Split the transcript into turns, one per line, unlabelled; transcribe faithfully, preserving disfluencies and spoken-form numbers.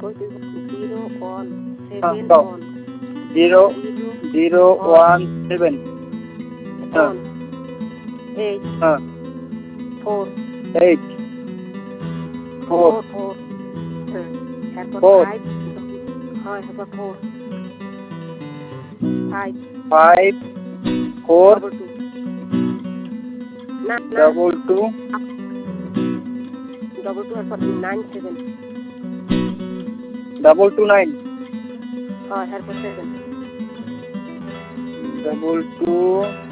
কইতে zero one seven one
zero zero one seven
one eight
হ্যাঁ
four
eight four
four four হ্যাঁ এরপর
Four.
Five হয় এরপর four five
five four
double two না না
ডবল টু
ডবল টু এরপর nine seven
double two nine
হয় এরপর সেভেন
ডাবল টু